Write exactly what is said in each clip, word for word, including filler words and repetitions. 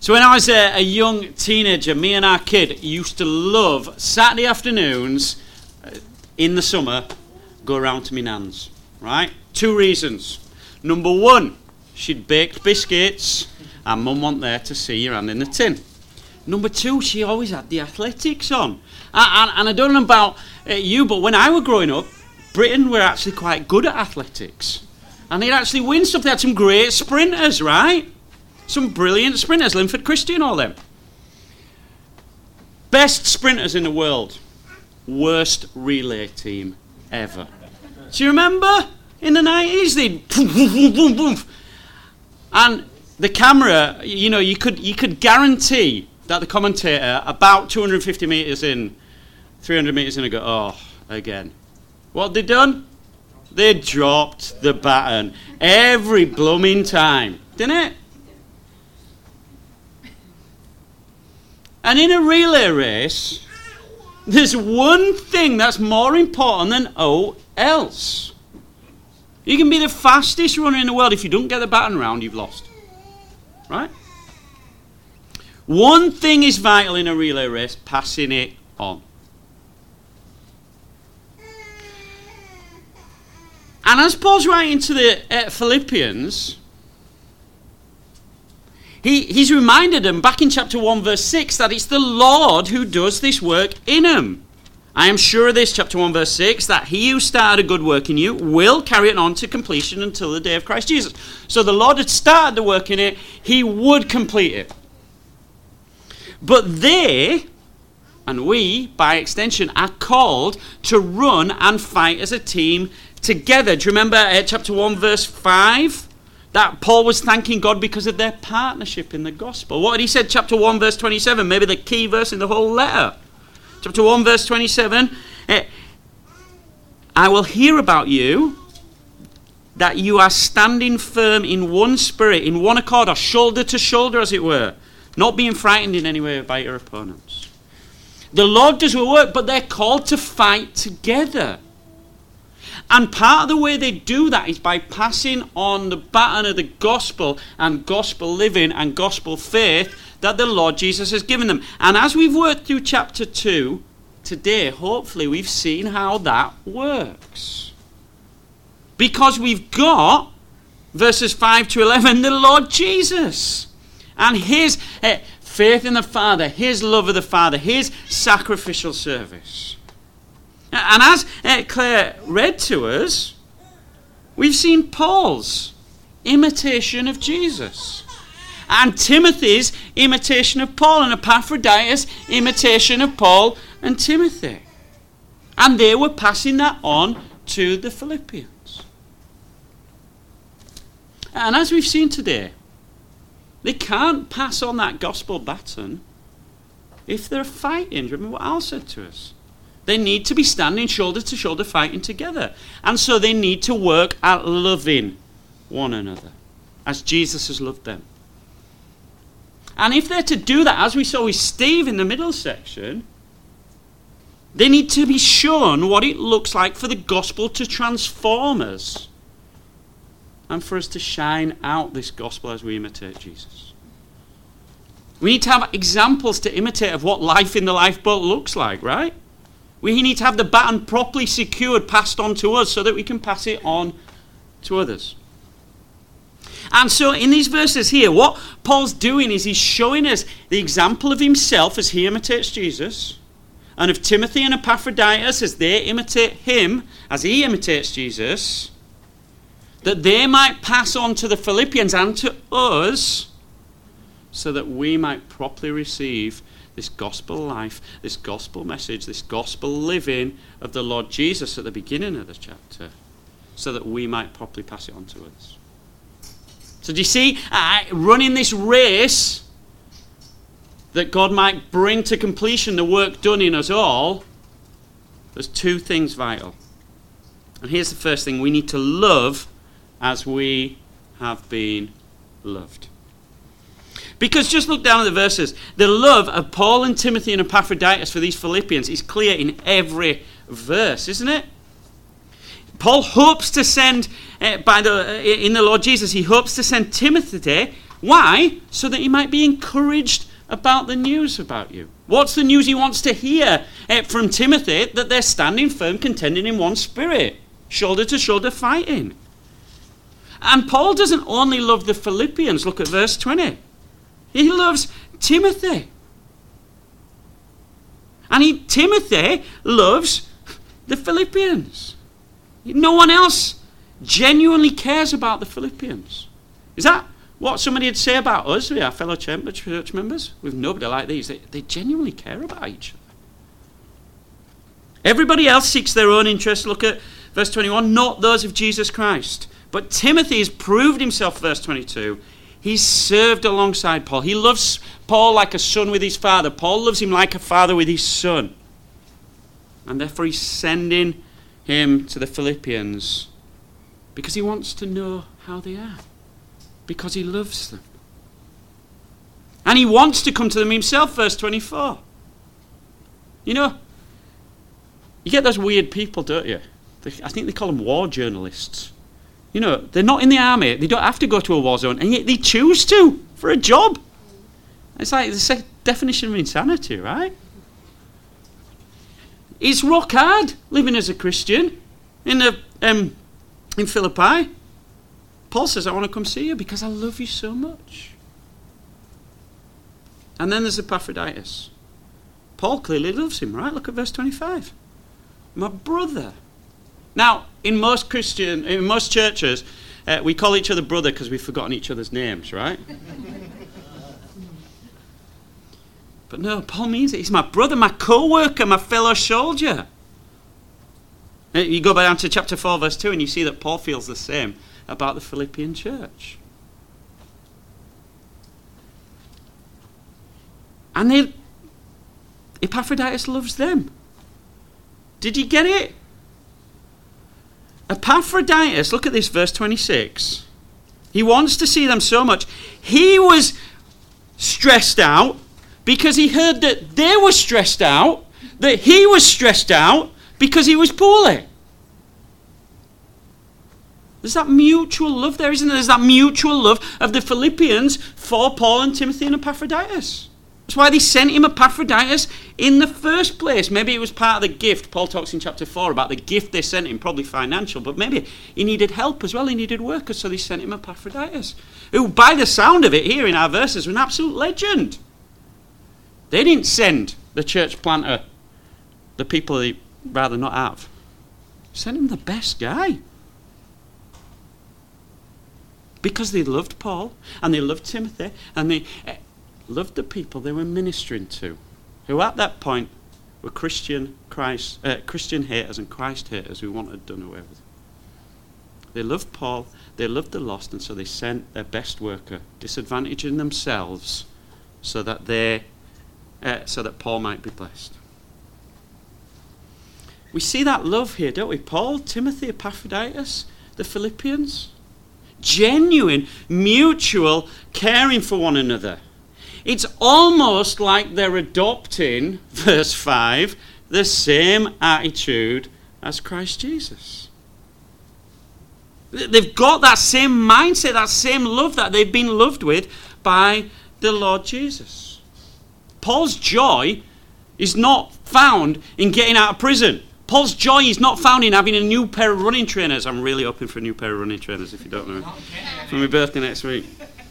So when I was a, a young teenager, me and our kid used to love Saturday afternoons in the summer, go around to my nan's, right? Two reasons. Number one, she'd baked biscuits and mum wasn't there to see your hand in the tin. Number two, she always had the athletics on. And, and, and I don't know about uh, you, but when I was growing up, Britain were actually quite good at athletics. And they'd actually win stuff. They had some great sprinters, right? Some brilliant sprinters, Linford Christie and all them. Best sprinters in the world. Worst relay team ever. Do you remember? In the nineties, they'd boom, boom, boom, boom, boom. And the camera, you know, you could you could guarantee that the commentator, about two hundred fifty metres in, three hundred metres in, would go, oh, again. What had they done? They dropped the baton every blooming time, didn't it? And in a relay race, there's one thing that's more important than all else. You can be the fastest runner in the world. If you don't get the baton round, you've lost. Right? One thing is vital in a relay race, passing it on. And as Paul's writing to the uh, Philippians, he, he's reminded them back in chapter one verse six that it's the Lord who does this work in them. I am sure of this, chapter one verse six, that he who started a good work in you will carry it on to completion until the day of Christ Jesus. So the Lord had started the work in it, he would complete it. But they, and we, by extension, are called to run and fight as a team together. Do you remember uh, chapter one verse five? That Paul was thanking God because of their partnership in the gospel. What had he said? Chapter one verse twenty-seven, maybe the key verse in the whole letter. Chapter one verse twenty-seven, uh, I will hear about you, that you are standing firm in one spirit, in one accord, or shoulder to shoulder as it were, not being frightened in any way by your opponents. The Lord does work, but they're called to fight together. And part of the way they do that is by passing on the baton of the gospel and gospel living and gospel faith that the Lord Jesus has given them. And as we've worked through chapter two today, hopefully we've seen how that works. Because we've got, verses five to eleven, the Lord Jesus and his uh, faith in the Father, his love of the Father, his sacrificial service. And as uh, Claire read to us, we've seen Paul's imitation of Jesus, and Timothy's imitation of Paul, and Epaphroditus' imitation of Paul and Timothy. And they were passing that on to the Philippians. And as we've seen today, they can't pass on that gospel baton if they're fighting. Remember what Al said to us? They need to be standing shoulder to shoulder fighting together. And so they need to work at loving one another as Jesus has loved them. And if they're to do that, as we saw with Steve in the middle section, they need to be shown what it looks like for the gospel to transform us and for us to shine out this gospel as we imitate Jesus. We need to have examples to imitate of what life in the lifeboat looks like, right? We need to have the baton properly secured, passed on to us so that we can pass it on to others. And so in these verses here, what Paul's doing is he's showing us the example of himself as he imitates Jesus, and of Timothy and Epaphroditus as they imitate him, as he imitates Jesus, that they might pass on to the Philippians and to us so that we might properly receive this gospel life, this gospel message, this gospel living of the Lord Jesus at the beginning of the chapter, so that we might properly pass it on to others. So do you see, uh, running this race that God might bring to completion the work done in us all, there's two things vital. And here's the first thing: we need to love as we have been loved. Because just look down at the verses. The love of Paul and Timothy and Epaphroditus for these Philippians is clear in every verse, isn't it? Paul hopes to send, uh, by the uh, in the Lord Jesus, he hopes to send Timothy Why? So that he might be encouraged about the news about you. What's the news he wants to hear uh, from Timothy? That they're standing firm, contending in one spirit, shoulder to shoulder fighting. And Paul doesn't only love the Philippians. Look at verse twenty. He loves Timothy. And he, Timothy loves the Philippians. No one else genuinely cares about the Philippians. Is that what somebody would say about us, our fellow church members? With nobody like these. They, they genuinely care about each other. Everybody else seeks their own interests. Look at verse twenty-one. Not those of Jesus Christ. But Timothy has proved himself, verse twenty-two. He's served alongside Paul. He loves Paul like a son with his father. Paul loves him like a father with his son. And therefore he's sending him to the Philippians because he wants to know how they are. Because he loves them. And he wants to come to them himself, verse twenty-four. You know, you get those weird people, don't you? They, I think they call them war journalists. You know, they're not in the army. They don't have to go to a war zone. And yet they choose to for a job. It's like the definition of insanity, right? It's rock hard living as a Christian in, the, um, in Philippi. Paul says, I want to come see you because I love you so much. And then there's Epaphroditus. Paul clearly loves him, right? Look at verse twenty-five. My brother. Now, in most Christian, in most churches, uh, we call each other brother because we've forgotten each other's names, right? But no, Paul means it. He's my brother, my co-worker, my fellow soldier. Uh, you go down to chapter four, verse two, and you see that Paul feels the same about the Philippian church. And they, Epaphroditus loves them. Did you get it? Epaphroditus, look at this, verse twenty-six. He wants to see them so much. He was stressed out because he heard that they were stressed out, that he was stressed out because he was poorly. There's that mutual love there, isn't there? There's that mutual love of the Philippians for Paul and Timothy and Epaphroditus. That's why they sent him Epaphroditus in the first place. Maybe it was part of the gift. Paul talks in chapter four about the gift they sent him, probably financial, but maybe he needed help as well. He needed workers, so they sent him Epaphroditus, who, by the sound of it here in our verses, was an absolute legend. They didn't send the church planter the people they'd rather not have. They sent him the best guy. Because they loved Paul, and they loved Timothy, and they loved the people they were ministering to, who at that point were Christian Christ, uh, Christian haters and Christ haters who wanted done away with. They loved Paul, they loved the lost, and so they sent their best worker, disadvantaging themselves, so that they, uh, so that Paul might be blessed. We see that love here, don't we? Paul, Timothy, Epaphroditus, the Philippians, genuine, mutual caring for one another. It's almost like they're adopting, verse five, the same attitude as Christ Jesus. They've got that same mindset, that same love that they've been loved with by the Lord Jesus. Paul's joy is not found in getting out of prison. Paul's joy is not found in having a new pair of running trainers. I'm really hoping for a new pair of running trainers, if you don't know. For my birthday next week.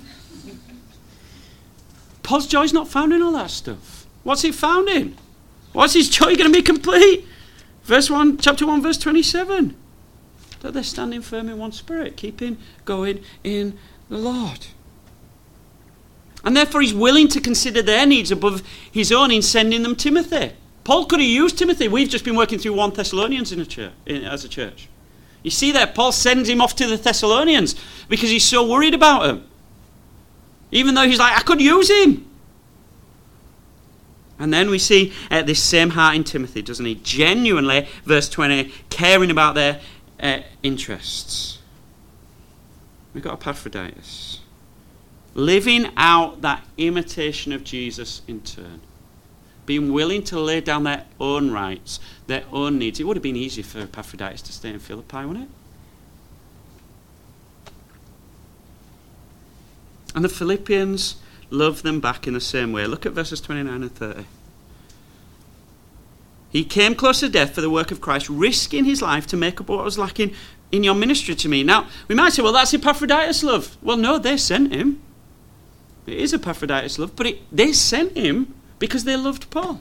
Paul's joy is not found in all that stuff. What's it found in? What's his joy going to be complete? Verse one, chapter one, verse twenty-seven. That they're standing firm in one spirit, keeping going in the Lord. And therefore he's willing to consider their needs above his own in sending them Timothy. Paul could have used Timothy. We've just been working through First Thessalonians in a church, in, as a church. You see there, Paul sends him off to the Thessalonians because he's so worried about them. Even though he's like, I could use him. And then we see uh, this same heart in Timothy, doesn't he? Genuinely, verse twenty, caring about their uh, interests. We've got Epaphroditus. Living out that imitation of Jesus in turn. Being willing to lay down their own rights, their own needs. It would have been easier for Epaphroditus to stay in Philippi, wouldn't it? And the Philippians loved them back in the same way. Look at verses twenty-nine and thirty. He came close to death for the work of Christ, risking his life to make up what was lacking in your ministry to me. Now, we might say, well, that's Epaphroditus' love. Well, no, they sent him. It is Epaphroditus' love, but it, they sent him because they loved Paul.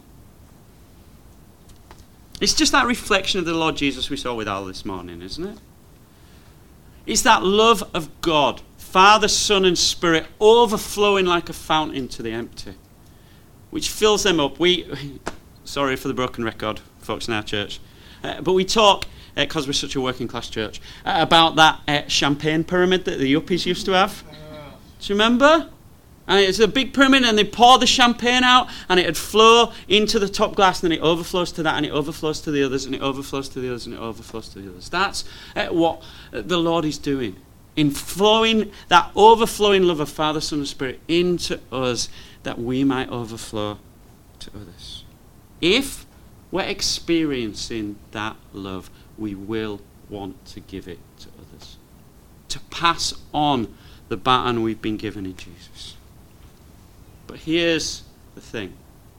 It's just that reflection of the Lord Jesus we saw with Al this morning, isn't it? It's that love of God, Father, Son, and Spirit, overflowing like a fountain to the empty, which fills them up. We, sorry for the broken record, folks in our church, uh, but we talk, because uh, we're such a working class church, uh, about that uh, champagne pyramid that the yuppies used to have. Do you remember? And it's a big pyramid, and they pour the champagne out, and it'd flow into the top glass, and then it overflows to that, and it overflows to the others, and it overflows to the others, and it overflows to the others. That's uh, what the Lord is doing, in flowing that overflowing love of Father, Son, and Spirit into us, that we might overflow to others. If we're experiencing that love, we will want to give it to others, to pass on the baton we've been given in Jesus. But here's the thing.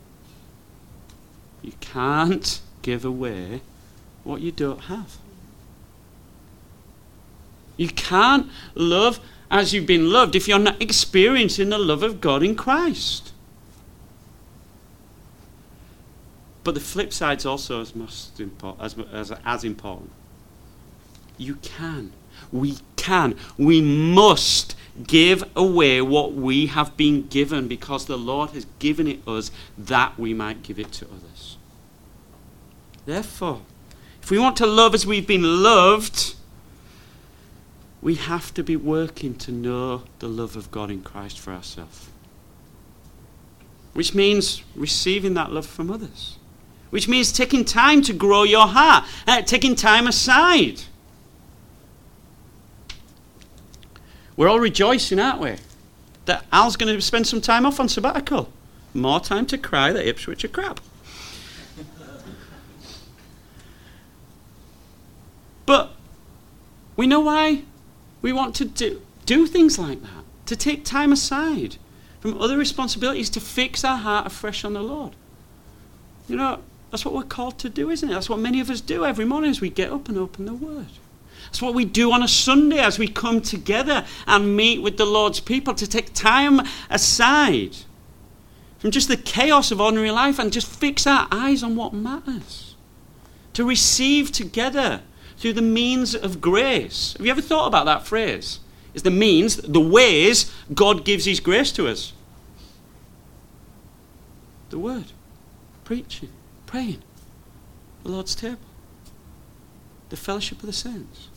You can't give away what you don't have. You can't love as you've been loved if you're not experiencing the love of God in Christ. But the flip side's also as most important, as, as, as important. You can. We can. We must give away what we have been given, because the Lord has given it us that we might give it to others. Therefore, if we want to love as we've been loved, we have to be working to know the love of God in Christ for ourselves. Which means receiving that love from others. Which means taking time to grow your heart, uh, taking time aside. We're all rejoicing, aren't we, that Al's going to spend some time off on sabbatical. More time to cry that Ipswich are crap. But we know why we want to do, do things like that, to take time aside from other responsibilities to fix our heart afresh on the Lord. You know, that's what we're called to do, isn't it? That's what many of us do every morning as we get up and open the Word. That's what we do on a Sunday as we come together and meet with the Lord's people, to take time aside from just the chaos of ordinary life and just fix our eyes on what matters. To receive together through the means of grace. Have you ever thought about that phrase? It's the means, the ways God gives his grace to us. The Word, preaching, praying, the Lord's table, the fellowship of the saints.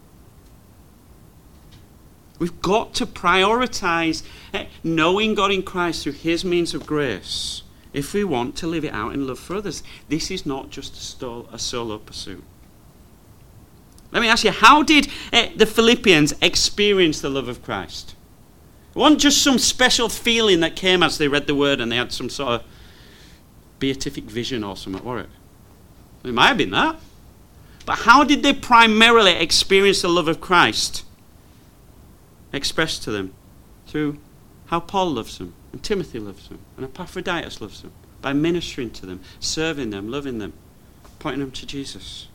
We've got to prioritize knowing God in Christ through his means of grace if we want to live it out in love for others. This is not just a, stole, a solo pursuit. Let me ask you, how did uh, the Philippians experience the love of Christ? It wasn't just some special feeling that came as they read the Word and they had some sort of beatific vision or something, was it? It might have been that. But how did they primarily experience the love of Christ expressed to them? Through how Paul loves them, and Timothy loves them, and Epaphroditus loves them, by ministering to them, serving them, loving them, pointing them to Jesus.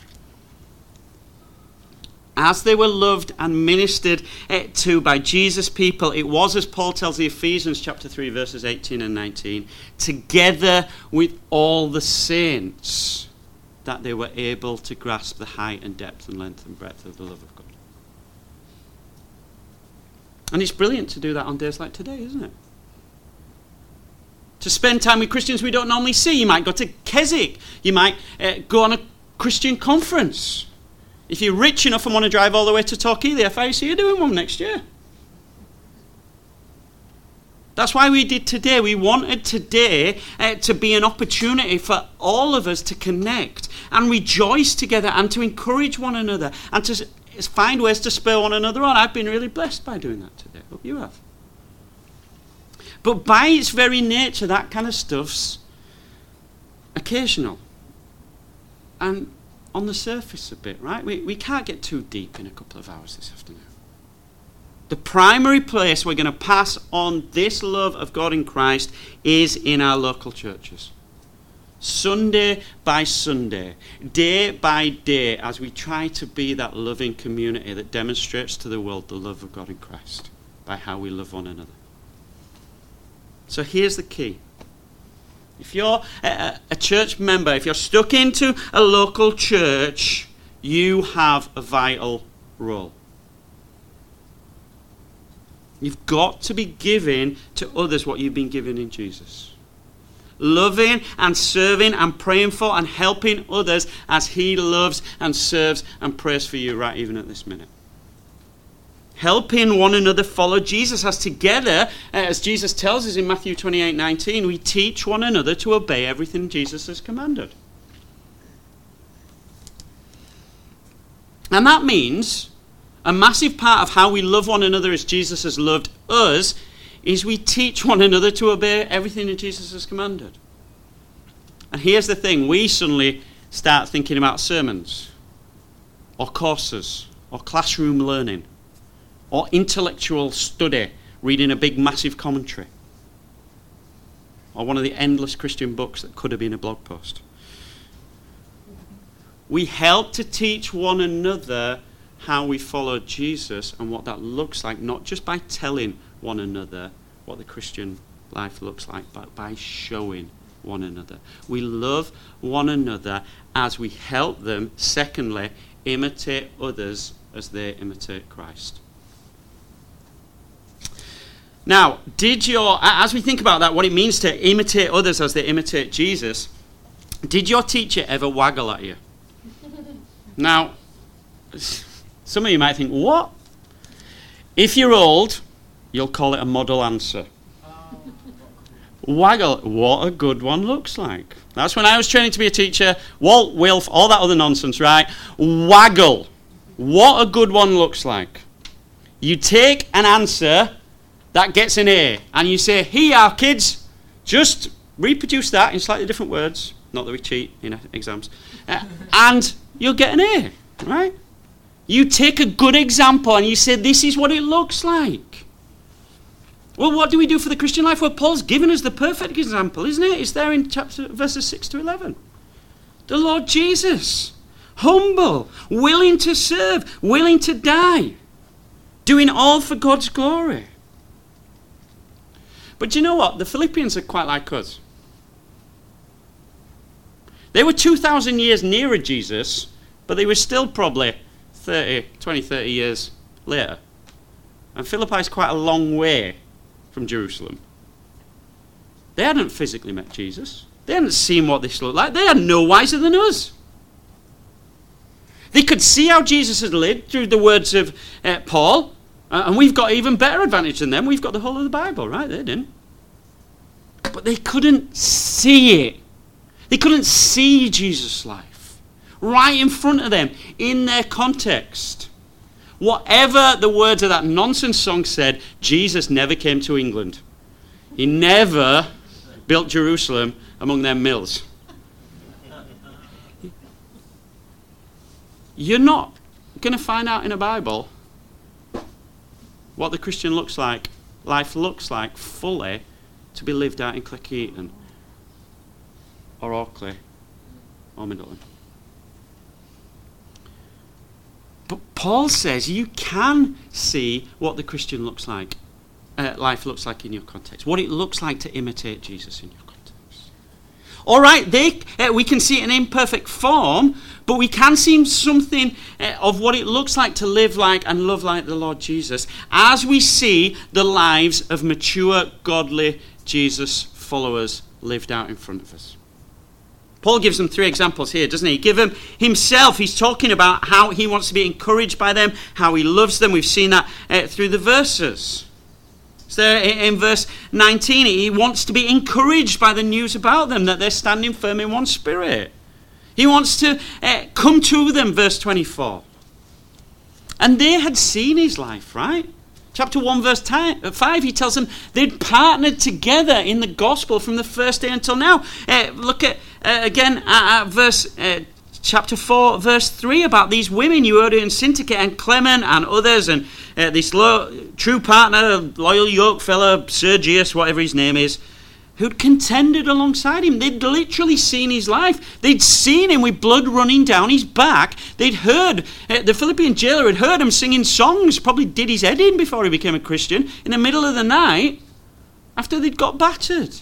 As they were loved and ministered to by Jesus' people, it was, as Paul tells the Ephesians chapter three, verses eighteen and nineteen, together with all the saints, that they were able to grasp the height and depth and length and breadth of the love of God. And it's brilliant to do that on days like today, isn't it? To spend time with Christians we don't normally see. You might go to Keswick. You might uh, go on a Christian conference. If you're rich enough and want to drive all the way to Torquay, the F I C are doing one next year. That's why we did today. We wanted today uh, to be an opportunity for all of us to connect and rejoice together and to encourage one another and to find ways to spur one another on. I've been really blessed by doing that today. Hope you have. But by its very nature, that kind of stuff's occasional and on the surface a bit, right? We, we can't get too deep in a couple of hours this afternoon. The primary place we're going to pass on this love of God in Christ is in our local churches. Sunday by Sunday, day by day, as we try to be that loving community that demonstrates to the world the love of God in Christ by how we love one another. So here's the key. If you're a, a church member, if you're stuck into a local church, you have a vital role. You've got to be giving to others what you've been given in Jesus. Loving and serving and praying for and helping others as he loves and serves and prays for you right even at this minute. Helping one another follow Jesus as together, as Jesus tells us in Matthew twenty-eight nineteen, we teach one another to obey everything Jesus has commanded. And that means a massive part of how we love one another as Jesus has loved us is we teach one another to obey everything that Jesus has commanded. And here's the thing, we suddenly start thinking about sermons, or courses, or classroom learning, or intellectual study, reading a big massive commentary, or one of the endless Christian books that could have been a blog post. We help to teach one another how we follow Jesus and what that looks like, not just by telling one another what the Christian life looks like, but by showing one another. We love one another as we help them, secondly, imitate others as they imitate Christ. Now, did your, as we think about that, what it means to imitate others as they imitate Jesus, did your teacher ever waggle at you? Now, some of you might think, what? If you're old, you'll call it a model answer. Waggle, what a good one looks like. That's when I was training to be a teacher. Walt, Wilf, all that other nonsense, right? Waggle, what a good one looks like. You take an answer that gets an A, and you say, here you are, kids, just reproduce that in slightly different words. Not that we cheat in exams. Uh, and you'll get an A, right? You take a good example and you say, this is what it looks like. Well, what do we do for the Christian life? Well, Paul's given us the perfect example, isn't it? It's there in chapter verses six to eleven. The Lord Jesus, humble, willing to serve, willing to die, doing all for God's glory. But do you know what? The Philippians are quite like us. They were two thousand years nearer Jesus, but they were still probably thirty, twenty, thirty years later. And Philippi is quite a long way from Jerusalem. They hadn't physically met Jesus. They hadn't seen what this looked like. They are no wiser than us. They could see how Jesus had lived through the words of uh, Paul, uh, and we've got even better advantage than them. We've got the whole of the Bible, right? They didn't. But they couldn't see it. They couldn't see Jesus' life right in front of them in their context. Whatever the words of that nonsense song said, Jesus never came to England. He never built Jerusalem among their mills. You're not going to find out in the Bible what the Christian looks like, life looks like fully to be lived out in Cleckheaton or Orkley or Middleton. But Paul says you can see what the Christian looks like, uh, life looks like in your context, what it looks like to imitate Jesus in your context. All right, they, uh, we can see it in imperfect form, but we can see something uh, of what it looks like to live like and love like the Lord Jesus as we see the lives of mature, godly Jesus followers lived out in front of us. Paul gives them three examples here, doesn't he? Give him himself. He's talking about how he wants to be encouraged by them, how he loves them. We've seen that uh, through the verses. So in, in verse nineteen, he wants to be encouraged by the news about them, that they're standing firm in one spirit. He wants to uh, come to them, verse twenty-four. And they had seen his life, right? Chapter one, verse five, he tells them they'd partnered together in the gospel from the first day until now. Uh, look at, uh, again, at, at verse uh, chapter four, verse three, about these women, Euodia and Syntyche and Clement and others, and uh, this lo- true partner, loyal yoke fellow, Sergius, whatever his name is, who'd contended alongside him. They'd literally seen his life. They'd seen him with blood running down his back. They'd heard, uh, the Philippian jailer had heard him singing songs, probably did his head in before he became a Christian, in the middle of the night, after they'd got battered.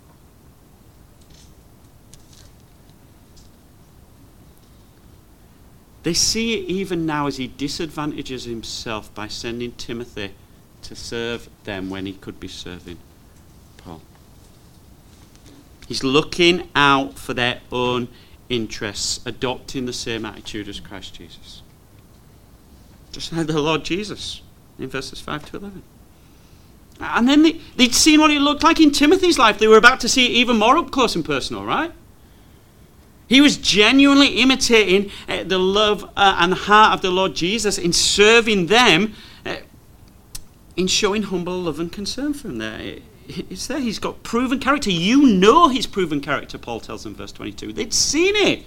They see it even now as he disadvantages himself by sending Timothy to serve them when he could be serving Paul. He's looking out for their own interests, adopting the same attitude as Christ Jesus. Just like the Lord Jesus in verses five to eleven. And then they, they'd seen what it looked like in Timothy's life. They were about to see it even more up close and personal, right? He was genuinely imitating uh, the love uh, and the heart of the Lord Jesus in serving them, uh, in showing humble love and concern for him there. It's there. He's got proven character. You know his proven character, Paul tells them in verse twenty-two. They'd seen it.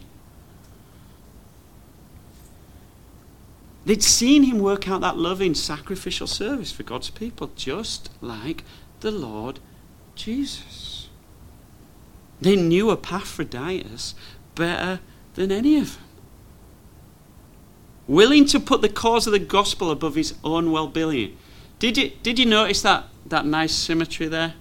They'd seen him work out that loving, sacrificial service for God's people, just like the Lord Jesus. They knew Epaphroditus better than any of them. Willing to put the cause of the gospel above his own well-being. Did you, did you notice that, that nice symmetry there?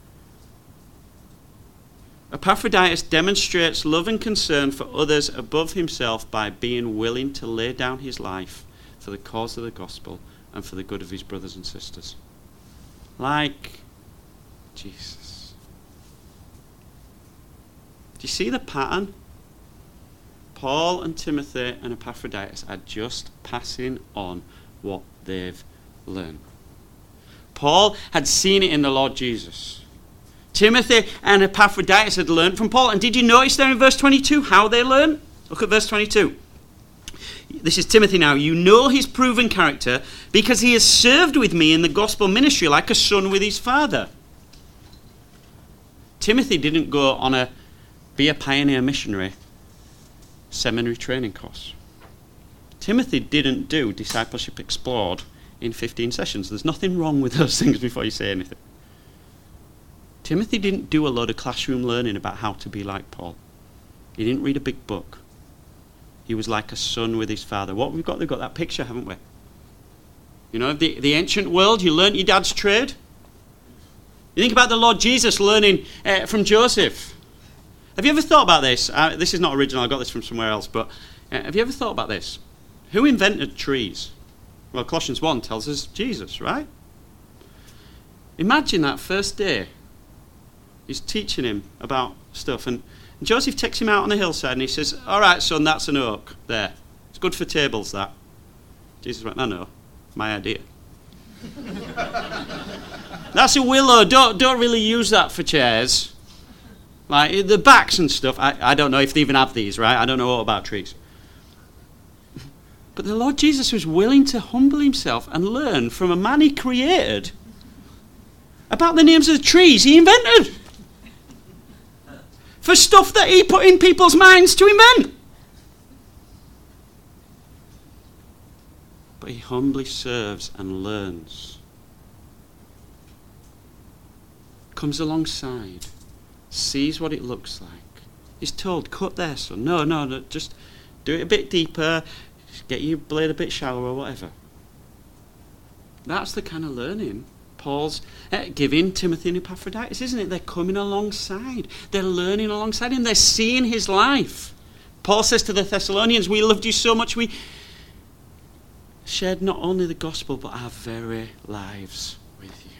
Epaphroditus demonstrates love and concern for others above himself by being willing to lay down his life for the cause of the gospel and for the good of his brothers and sisters. Like Jesus. Do you see the pattern? Paul and Timothy and Epaphroditus are just passing on what they've learned. Paul had seen it in the Lord Jesus. Timothy and Epaphroditus had learned from Paul. And did you notice there in verse twenty-two how they learned? Look at verse twenty-two. This is Timothy now. You know his proven character because he has served with me in the gospel ministry like a son with his father. Timothy didn't go on a be a pioneer missionary seminary training course. Timothy didn't do Discipleship Explored in fifteen sessions. There's nothing wrong with those things before you say anything. Timothy didn't do a load of classroom learning about how to be like Paul. He didn't read a big book. He was like a son with his father. What we've got, we've got that picture, haven't we? You know, the, the ancient world, you learnt your dad's trade. You think about the Lord Jesus learning uh, from Joseph. Have you ever thought about this? Uh, this is not original, I got this from somewhere else, but uh, have you ever thought about this? Who invented trees? Well, Colossians one tells us Jesus, right? Imagine that first day. He's teaching him about stuff, and, and Joseph takes him out on the hillside and he says, all right, son, that's an oak there. It's good for tables, that. Jesus went, no, no, my idea. That's a willow. Don't, don't really use that for chairs. Like the backs and stuff, I, I don't know if they even have these, right? I don't know all about trees. But the Lord Jesus was willing to humble himself and learn from a man he created about the names of the trees he invented. For stuff that he put in people's minds to invent. But he humbly serves and learns. Comes alongside. Sees what it looks like. He's told, cut there, son. No, no, no, just do it a bit deeper. Get your blade a bit shallower, whatever. That's the kind of learning Paul's uh, giving Timothy and Epaphroditus, isn't it? They're coming alongside. They're learning alongside him. They're seeing his life. Paul says to the Thessalonians, we loved you so much we shared not only the gospel but our very lives with you.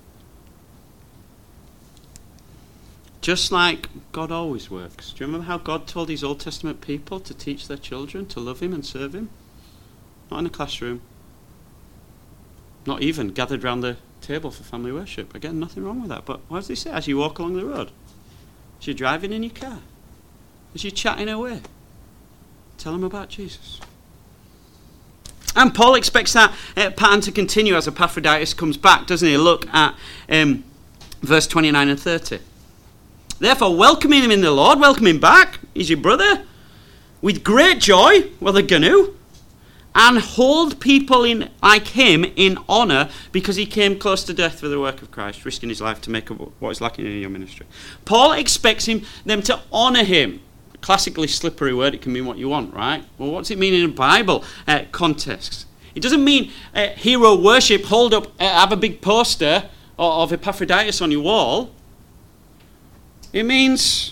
Just like God always works. Do you remember how God told his Old Testament people to teach their children to love him and serve him? Not in a classroom. Not even gathered round the table for family worship. Again, nothing wrong with that. But what does he say? As you walk along the road, as you're driving in your car, as you're chatting away, tell them about Jesus. And Paul expects that uh, pattern to continue as Epaphroditus comes back, doesn't he? Look at um, verse twenty-nine and thirty. Therefore, welcome him in the Lord, welcome him back. He's your brother. with great joy, well, they're going to, and hold people in like him in honour because he came close to death for the work of Christ, risking his life to make up what is lacking in your ministry. Paul expects him them to honour him. A classically slippery word, it can mean what you want, right? Well, what's it mean in a Bible uh, context? It doesn't mean uh, hero worship, hold up, uh, have a big poster of Epaphroditus on your wall. It means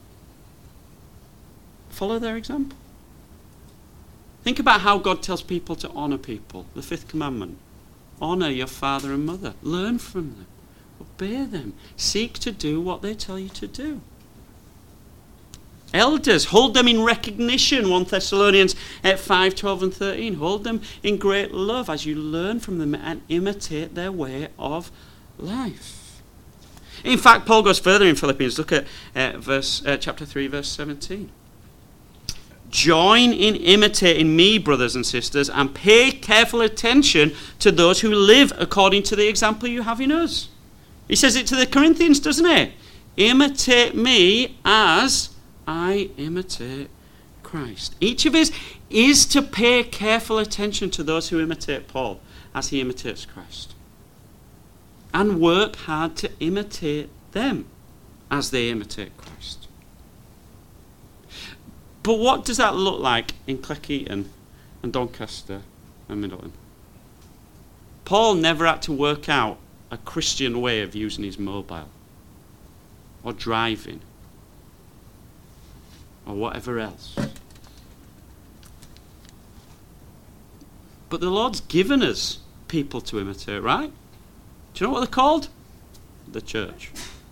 follow their example. Think about how God tells people to honour people. The fifth commandment. Honour your father and mother. Learn from them. Obey them. Seek to do what they tell you to do. Elders, hold them in recognition. First Thessalonians five, twelve and thirteen. Hold them in great love as you learn from them and imitate their way of life. In fact, Paul goes further in Philippians. Look at uh, verse uh, chapter three, verse seventeen. Join in imitating me, brothers and sisters, and pay careful attention to those who live according to the example you have in us. He says it to the Corinthians, doesn't he? Imitate me as I imitate Christ. Each of us is to pay careful attention to those who imitate Paul as he imitates Christ. And work hard to imitate them as they imitate Christ. But what does that look like in Cleckheaton and Doncaster and Middleton? Paul never had to work out a Christian way of using his mobile or driving or whatever else. But the Lord's given us people to imitate, right? Do you know what they're called? The church.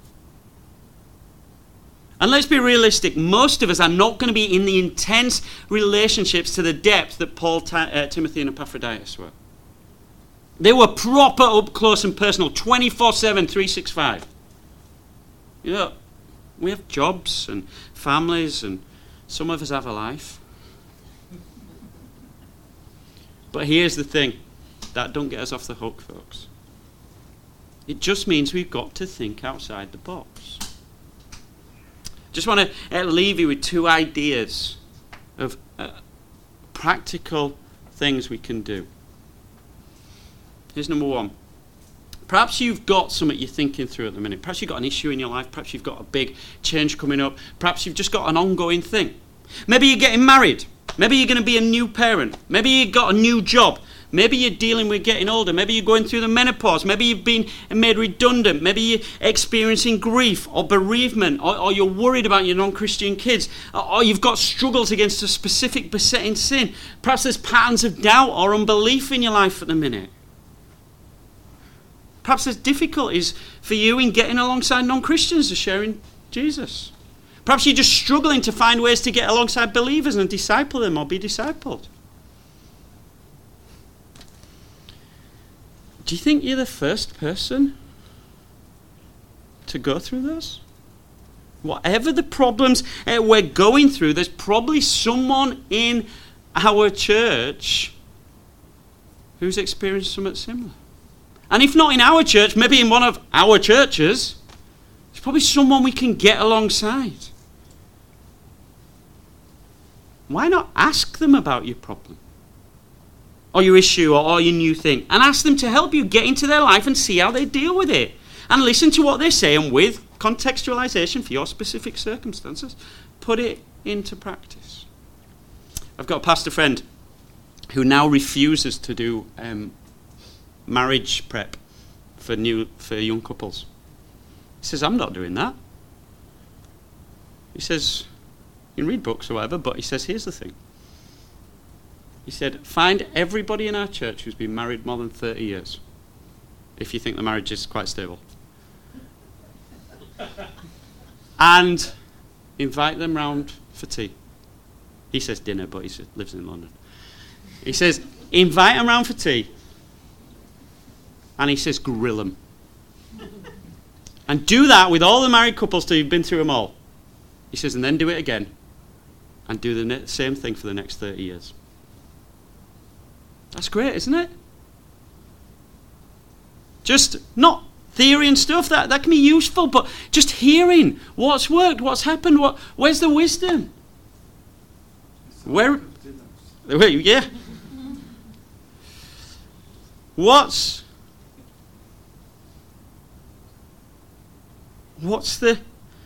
And let's be realistic, most of us are not going to be in the intense relationships to the depth that Paul, uh, Timothy and Epaphroditus were. They were proper up close and personal, twenty-four seven, three sixty-five. You know, we have jobs and families and some of us have a life. But here's the thing, that don't get us off the hook, folks. It just means we've got to think outside the box. Just want to uh, leave you with two ideas of uh, practical things we can do. Here's number one. Perhaps you've got something you're thinking through at the minute. Perhaps you've got an issue in your life. Perhaps you've got a big change coming up. Perhaps you've just got an ongoing thing. Maybe you're getting married. Maybe you're going to be a new parent. Maybe you've got a new job. Maybe you're dealing with getting older. Maybe you're going through the menopause. Maybe you've been made redundant. Maybe you're experiencing grief or bereavement, or, or you're worried about your non-Christian kids, or, or you've got struggles against a specific besetting sin. Perhaps there's patterns of doubt or unbelief in your life at the minute. Perhaps there's difficulties for you in getting alongside non-Christians and sharing Jesus. Perhaps you're just struggling to find ways to get alongside believers and disciple them or be discipled. Do you think you're the first person to go through those? Whatever the problems uh, we're going through, there's probably someone in our church who's experienced something similar. And if not in our church, maybe in one of our churches, there's probably someone we can get alongside. Why not ask them about your problem? Or your issue, or, or your new thing, and ask them to help you get into their life and see how they deal with it. And listen to what they say, and with contextualization for your specific circumstances, put it into practice. I've got a pastor friend who now refuses to do um, marriage prep for new for young couples. He says, I'm not doing that. He says, you can read books or whatever, but he says, here's the thing. He said, find everybody in our church who's been married more than thirty years, if you think the marriage is quite stable. And invite them round for tea. He says dinner, but he lives in London. He says, invite them round for tea. And he says, grill them. And do that with all the married couples till you've been through them all. He says, and then do it again. And do the ne- same thing for the next thirty years. That's great, isn't it? Just not theory and stuff, that, that can be useful, but just hearing what's worked, what's happened, what where's the wisdom? Where? Wait, yeah. What's what's the?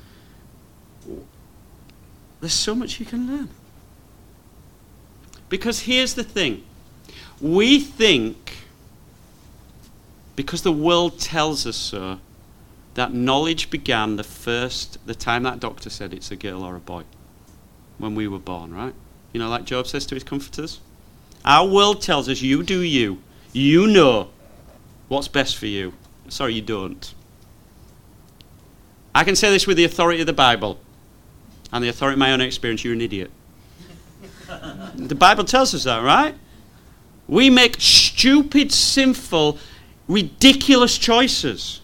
There's so much you can learn. Because here's the thing. We think, because the world tells us so, that knowledge began the first, the time that doctor said it's a girl or a boy. When we were born, right? You know, like Job says to his comforters. Our world tells us, you do you. You know what's best for you. Sorry, you don't. I can say this with the authority of the Bible and the authority of my own experience. You're an idiot. The Bible tells us that, right? We make stupid, sinful, ridiculous choices.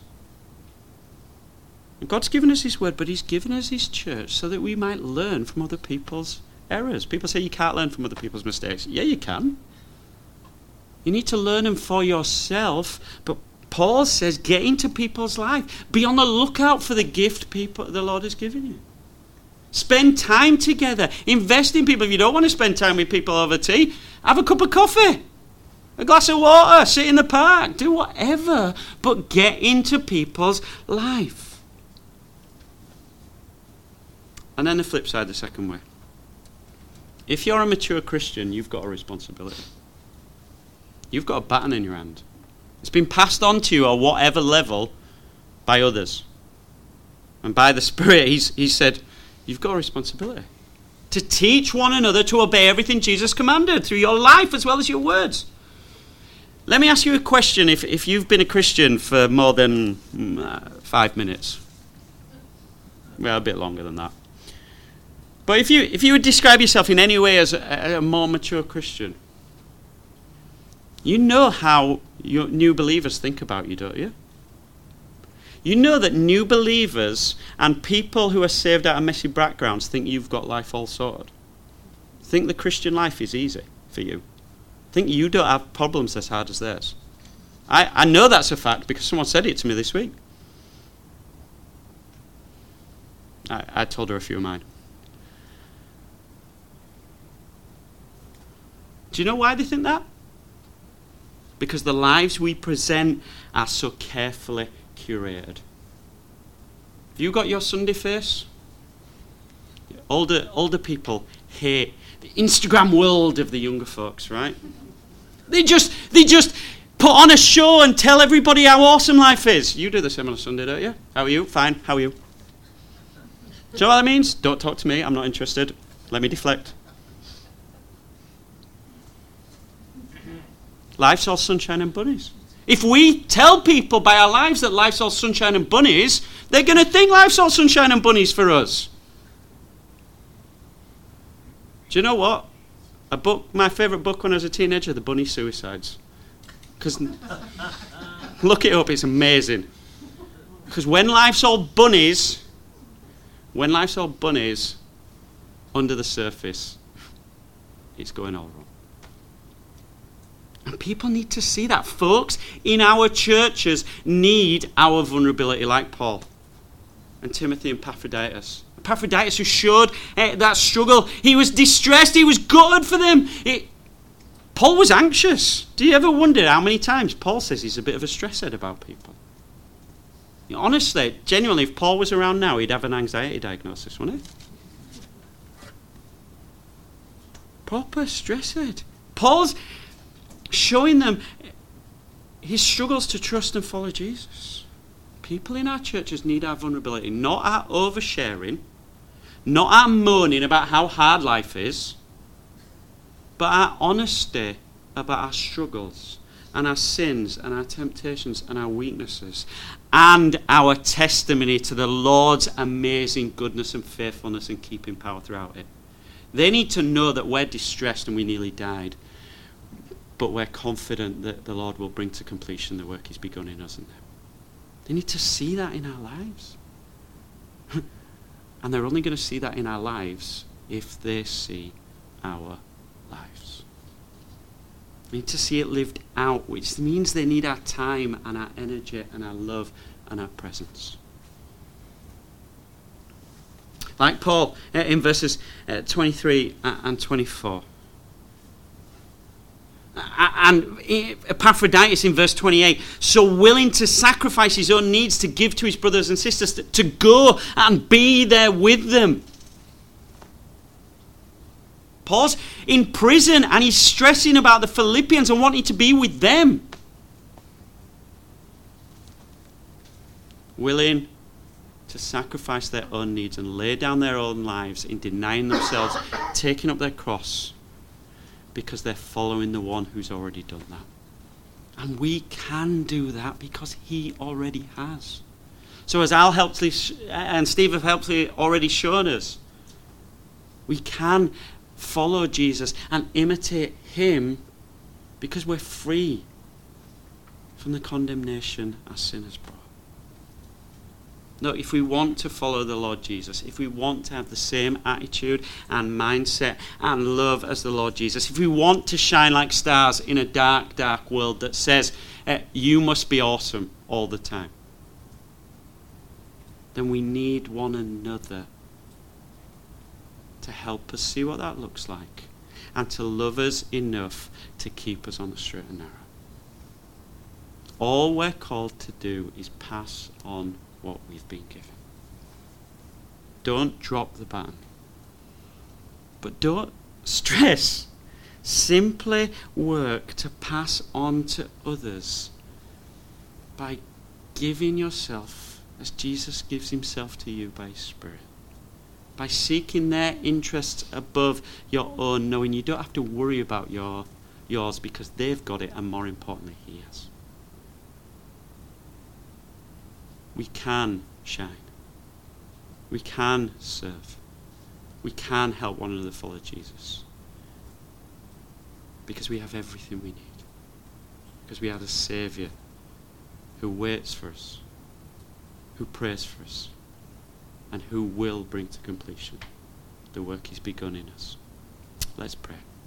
And God's given us his word, but he's given us his church so that we might learn from other people's errors. People say you can't learn from other people's mistakes. Yeah, you can. You need to learn them for yourself. But Paul says, get into people's life. Be on the lookout for the gift people the Lord has given you. Spend time together. Invest in people. If you don't want to spend time with people over tea, have a cup of coffee. A glass of water. Sit in the park. Do whatever. But get into people's life. And then the flip side, the second way. If you're a mature Christian, you've got a responsibility. You've got a baton in your hand. It's been passed on to you at whatever level by others. And by the Spirit, he's, he said, you've got a responsibility to teach one another to obey everything Jesus commanded through your life as well as your words. Let me ask you a question if, if you've been a Christian for more than uh, five minutes. Well, a bit longer than that. But if you if you would describe yourself in any way as a, a more mature Christian, you know how your new believers think about you, don't you? You know that new believers and people who are saved out of messy backgrounds think you've got life all sorted. Think the Christian life is easy for you. Think you don't have problems as hard as theirs. I, I know that's a fact because someone said it to me this week. I, I told her a few of mine. Do you know why they think that? Because the lives we present are so carefully curated. Have you got your Sunday face? Older, older people hate the Instagram world of the younger folks, right? They just, they just put on a show and tell everybody how awesome life is. You do the same on a Sunday, don't you? How are you? Fine. How are you? Do you know what that means? Don't talk to me. I'm not interested. Let me deflect. Life's all sunshine and bunnies. If we tell people by our lives that life's all sunshine and bunnies, they're going to think life's all sunshine and bunnies for us. Do you know what? A book, my favourite book when I was a teenager, The Bunny Suicides. Because look it up, it's amazing. Because when life's all bunnies, when life's all bunnies, under the surface, it's going all wrong. And people need to see that. Folks in our churches need our vulnerability like Paul and Timothy and Epaphroditus. Epaphroditus who showed uh, that struggle. He was distressed. He was gutted for them. It, Paul was anxious. Do you ever wonder how many times Paul says he's a bit of a stress head about people? You know, honestly, genuinely, if Paul was around now, he'd have an anxiety diagnosis, wouldn't he? Proper stress head. Paul's showing them his struggles to trust and follow Jesus. People in our churches need our vulnerability, not our oversharing, not our moaning about how hard life is, but our honesty about our struggles and our sins and our temptations and our weaknesses and our testimony to the Lord's amazing goodness and faithfulness and keeping power throughout it. They need to know that we're distressed and we nearly died, but we're confident that the Lord will bring to completion the work he's begun in us and them. They need to see that in our lives. And they're only going to see that in our lives if they see our lives. They need to see it lived out, which means they need our time and our energy and our love and our presence. Like Paul uh, in verses uh, twenty-three and twenty-four. And Epaphroditus in verse twenty-eight, so willing to sacrifice his own needs to give to his brothers and sisters, to, to go and be there with them. Paul's in prison and he's stressing about the Philippians and wanting to be with them. Willing to sacrifice their own needs and lay down their own lives in denying themselves, taking up their cross, because they're following the one who's already done that. And we can do that because he already has. So as Al helpfully sh- and Steve have helpfully already shown us, we can follow Jesus and imitate him because we're free from the condemnation our sin has brought. No, if we want to follow the Lord Jesus, if we want to have the same attitude and mindset and love as the Lord Jesus, if we want to shine like stars in a dark, dark world that says, eh, you must be awesome all the time, then we need one another to help us see what that looks like and to love us enough to keep us on the straight and narrow. All we're called to do is pass on what we've been given. Don't drop the baton. But don't stress. Simply work to pass on to others by giving yourself as Jesus gives himself to you by his Spirit. By seeking their interests above your own, knowing you don't have to worry about your yours because they've got it, and more importantly, he has. We can shine. We can serve. We can help one another follow Jesus. Because we have everything we need. Because we have a Saviour who waits for us, who prays for us, and who will bring to completion the work he's begun in us. Let's pray.